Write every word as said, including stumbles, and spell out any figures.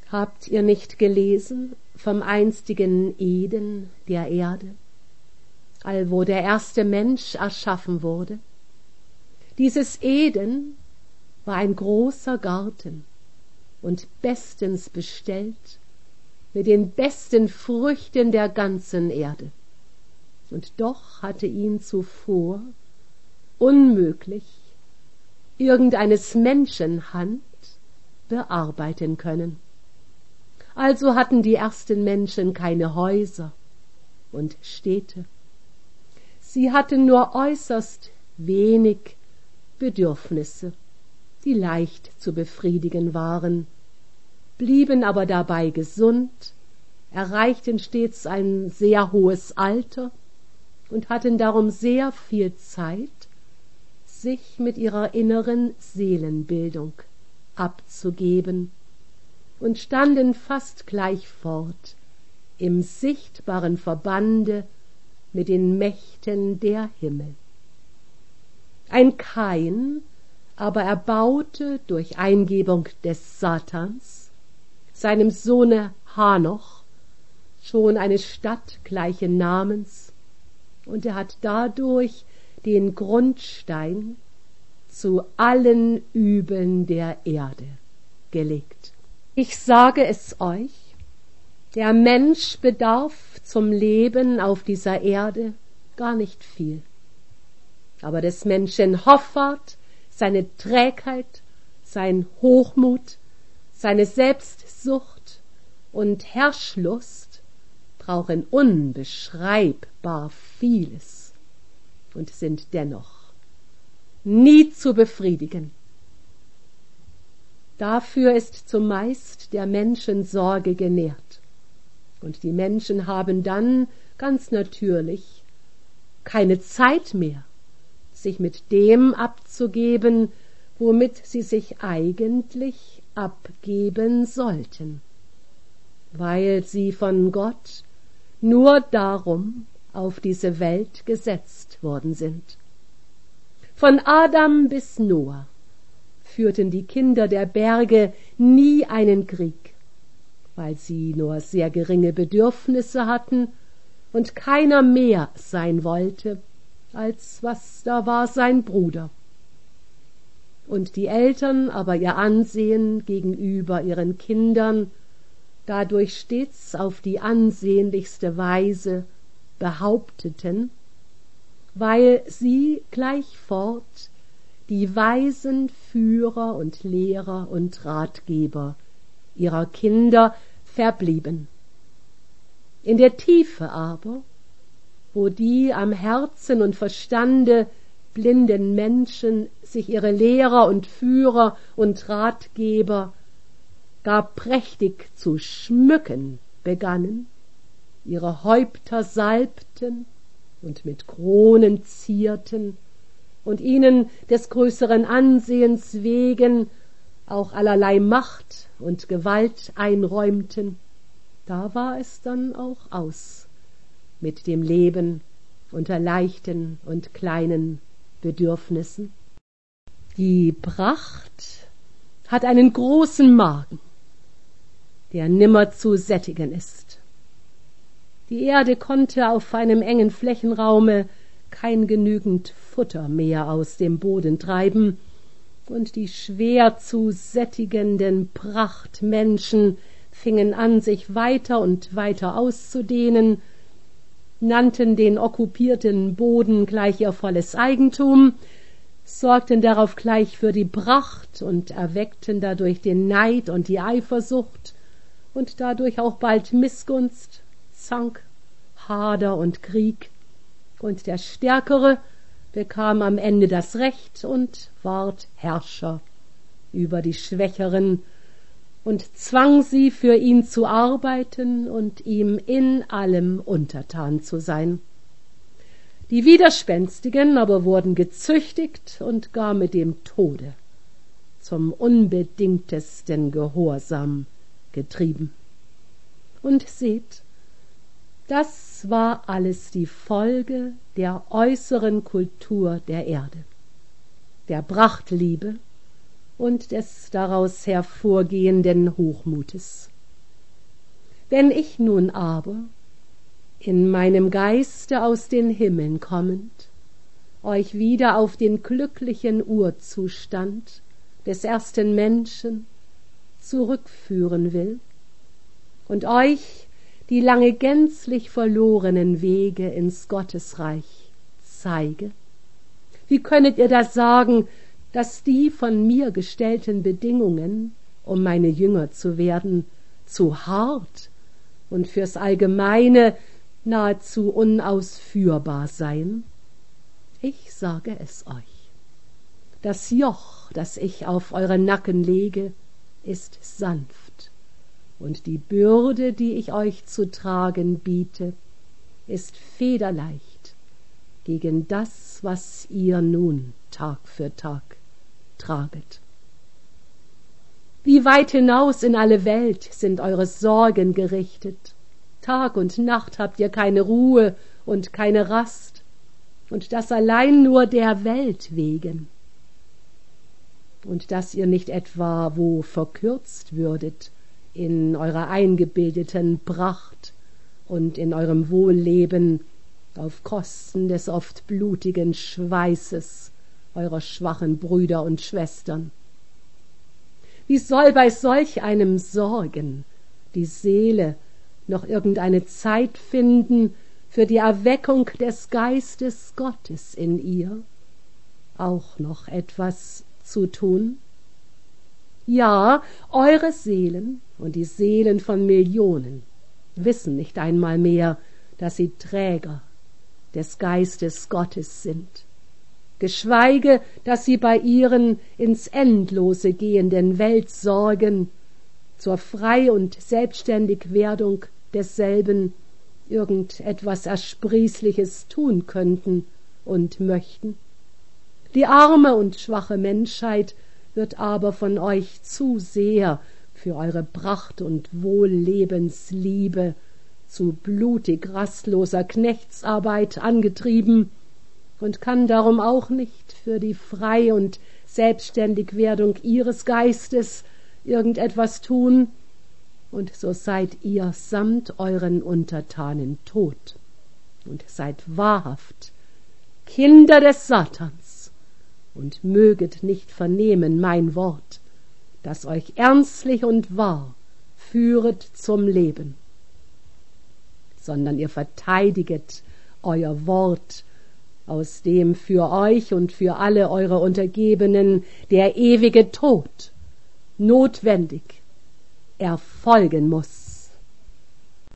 Habt ihr nicht gelesen vom einstigen Eden der Erde, allwo der erste Mensch erschaffen wurde? Dieses Eden war ein großer Garten und bestens bestellt mit den besten Früchten der ganzen Erde. Und doch hatte ihn zuvor unmöglich irgendeines Menschen Hand bearbeiten können. Also hatten die ersten Menschen keine Häuser und Städte. Sie hatten nur äußerst wenig Bedürfnisse, die leicht zu befriedigen waren, blieben aber dabei gesund, erreichten stets ein sehr hohes Alter und hatten darum sehr viel Zeit, sich mit ihrer inneren Seelenbildung abzugeben und standen fast gleich fort im sichtbaren Verbande mit den Mächten der Himmel. Ein Kain aber erbaute durch Eingebung des Satans seinem Sohne Hanoch schon eine Stadt gleichen Namens, und er hat dadurch den Grundstein zu allen Übeln der Erde gelegt. Ich sage es euch, der Mensch bedarf zum Leben auf dieser Erde gar nicht viel. Aber des Menschen Hoffart, seine Trägheit, sein Hochmut, seine Selbstsucht und Herrschlust brauchen unbeschreibbar vieles und sind dennoch nie zu befriedigen. Dafür ist zumeist der Menschen Sorge genährt, und die Menschen haben dann ganz natürlich keine Zeit mehr, sich mit dem abzugeben, womit sie sich eigentlich abgeben sollten, weil sie von Gott nur darum auf diese Welt gesetzt worden sind. Von Adam bis Noah führten die Kinder der Berge nie einen Krieg, weil sie nur sehr geringe Bedürfnisse hatten und keiner mehr sein wollte, als was da war sein Bruder. Und die Eltern aber ihr Ansehen gegenüber ihren Kindern dadurch stets auf die ansehnlichste Weise behaupteten, weil sie gleichfort die weisen Führer und Lehrer und Ratgeber ihrer Kinder verblieben. In der Tiefe aber, wo die am Herzen und Verstande blinden Menschen sich ihre Lehrer und Führer und Ratgeber gar prächtig zu schmücken begannen, ihre Häupter salbten und mit Kronen zierten und ihnen des größeren Ansehens wegen auch allerlei Macht und Gewalt einräumten, da war es dann auch aus mit dem Leben unter leichten und kleinen Bedürfnissen. Die Pracht hat einen großen Magen, der nimmer zu sättigen ist. Die Erde konnte auf einem engen Flächenraume kein genügend Futter mehr aus dem Boden treiben, und die schwer zu sättigenden Prachtmenschen fingen an, sich weiter und weiter auszudehnen, nannten den okkupierten Boden gleich ihr volles Eigentum, sorgten darauf gleich für die Pracht und erweckten dadurch den Neid und die Eifersucht und dadurch auch bald Missgunst, Zank, Hader und Krieg, und der Stärkere bekam am Ende das Recht und ward Herrscher über die Schwächeren und zwang sie, für ihn zu arbeiten und ihm in allem untertan zu sein. Die Widerspenstigen aber wurden gezüchtigt und gar mit dem Tode zum unbedingtesten Gehorsam getrieben. Und seht, das war alles die Folge der äußeren Kultur der Erde, der Prachtliebe und des daraus hervorgehenden Hochmutes. Wenn ich nun aber, in meinem Geiste aus den Himmeln kommend, euch wieder auf den glücklichen Urzustand des ersten Menschen zurückführen will und euch die lange gänzlich verlorenen Wege ins Gottesreich zeige, wie könnet ihr da sagen, dass die von mir gestellten Bedingungen, um meine Jünger zu werden, zu hart und fürs Allgemeine nahezu unausführbar seien? Ich sage es euch. Das Joch, das ich auf eure Nacken lege, ist sanft, und die Bürde, die ich euch zu tragen biete, ist federleicht gegen das, was ihr nun Tag für Tag traget. Wie weit hinaus in alle Welt sind eure Sorgen gerichtet. Tag und Nacht habt ihr keine Ruhe und keine Rast, und das allein nur der Welt wegen. Und dass ihr nicht etwa wo verkürzt würdet in eurer eingebildeten Pracht und in eurem Wohlleben auf Kosten des oft blutigen Schweißes eurer schwachen Brüder und Schwestern. Wie soll bei solch einem Sorgen die Seele noch irgendeine Zeit finden für die Erweckung des Geistes Gottes in ihr, auch noch etwas zu tun? Ja, eure Seelen und die Seelen von Millionen wissen nicht einmal mehr, dass sie Träger des Geistes Gottes sind, geschweige, dass sie bei ihren ins Endlose gehenden Weltsorgen zur Frei- und Selbstständigwerdung desselben irgend etwas Ersprießliches tun könnten und möchten. Die arme und schwache Menschheit wird aber von euch zu sehr für eure Pracht und Wohllebensliebe zu blutig rastloser Knechtsarbeit angetrieben und kann darum auch nicht für die Frei- und Selbstständigwerdung ihres Geistes irgend etwas tun, und so seid ihr samt euren Untertanen tot und seid wahrhaft Kinder des Satans und möget nicht vernehmen mein Wort, das euch ernstlich und wahr führet zum Leben, sondern ihr verteidiget euer Wort, aus dem für euch und für alle eure Untergebenen der ewige Tod notwendig erfolgen muß.